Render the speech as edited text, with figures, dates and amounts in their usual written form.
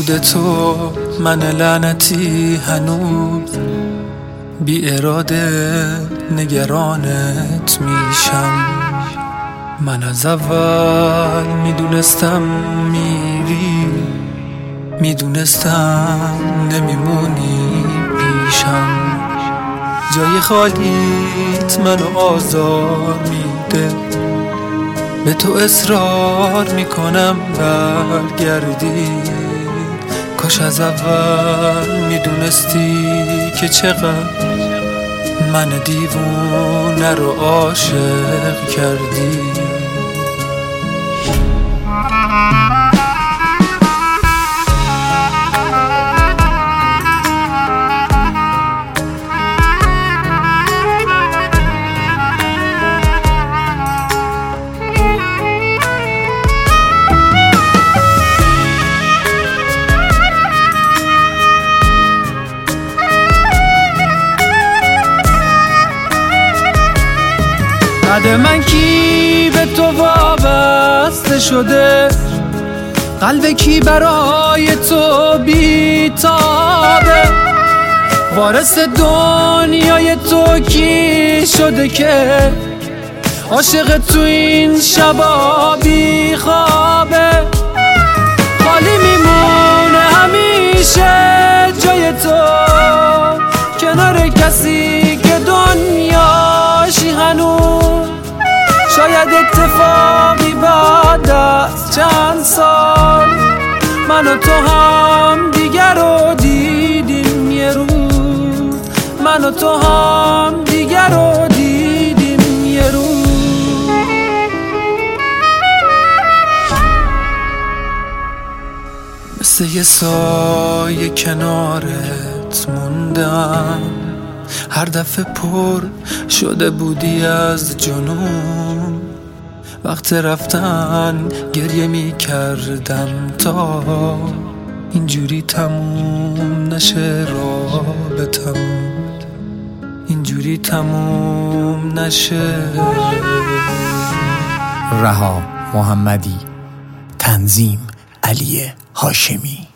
یاد تو من لعنتی هنوز بی اراده نگرانت میشم. من از اول میدونستم میری، میدونستم نمیمونی پیشم. جای خالیت منو آزار میده، به تو اصرار میکنم برگردی. کاش از اول میدونستی که چقدر من دیوونه رو عاشق کردی. بعد من کی به تو وابسته شده، قلب کی برای تو بیتابه، وارث دنیای تو کی شده که عاشق تو این شبا بی خوابه. خالی میمونه همیشه جای تو کنار کسی که دنیاشی هنوز. شاید اتفاقی بعد از چند سال من و تو هم دیگر رو دیدیم یه روز، من و تو هم دیگر رو دیدیم یه روز. مثل یه سایه کنارت موندم، هر دفعه پر شده بودی از جنون. وقت رفتن گریه می کردم تا اینجوری تموم نشه رابطمون، اینجوری تموم نشه. رها محمدی، تنظیم علی هاشمی.